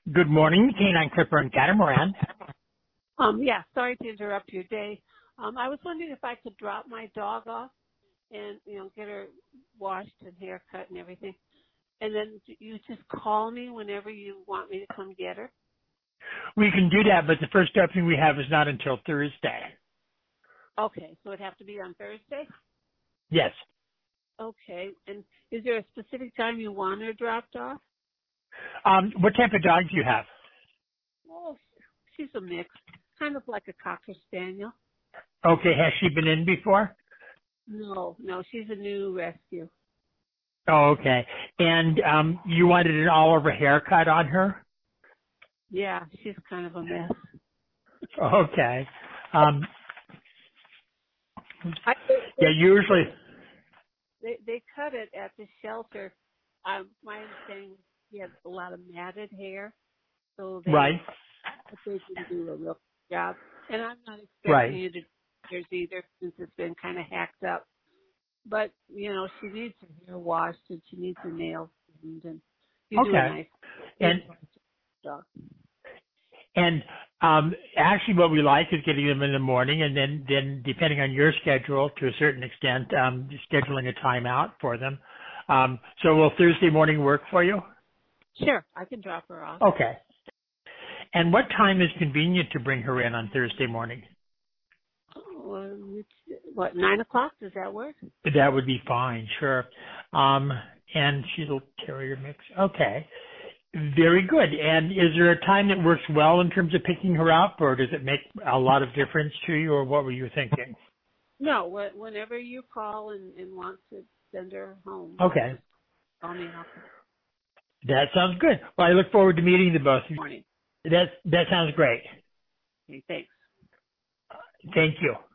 Good morning, Canine Clipper and Catamaran. Yeah, sorry to interrupt your day. I was wondering if I could drop my dog off and, get her washed and haircut and everything. And then you just call me whenever you want me to come get her. We can do that, but the first opening we have is not until Thursday. Okay, so it'd have to be on Thursday? Yes. Okay, and is there a specific time you want her dropped off? What type of dog do you have? Oh, she's a mix, kind of like a Cocker Spaniel. Okay, has she been in before? No, she's a new rescue. Oh, okay. And you wanted an all-over haircut on her? Yeah, she's kind of a mess. Okay. They Yeah, usually. They cut it at the shelter. My understanding is he has a lot of matted hair, so Right. they didn't do a real good job. And I'm not expecting Right. you to do yours either, since it's been kind of hacked up. But she needs her hair washed and she needs her nails cleaned, and you do a Okay. nice And job. and actually, what we like is getting them in the morning, and then depending on your schedule, to a certain extent, scheduling a time out for them. So will Thursday morning work for you? Sure, I can drop her off. Okay. And what time is convenient to bring her in on Thursday morning? What, 9 o'clock? Does that work? That would be fine, sure. And she's a terrier mix. Okay. Very good. And is there a time that works well in terms of picking her up, or does it make a lot of difference to you, or what were you thinking? No, whenever you call and want to send her home, Okay. just call me up. That sounds good. Well, I look forward to meeting the both of you. Morning. That sounds great. Okay, thanks. Thank you.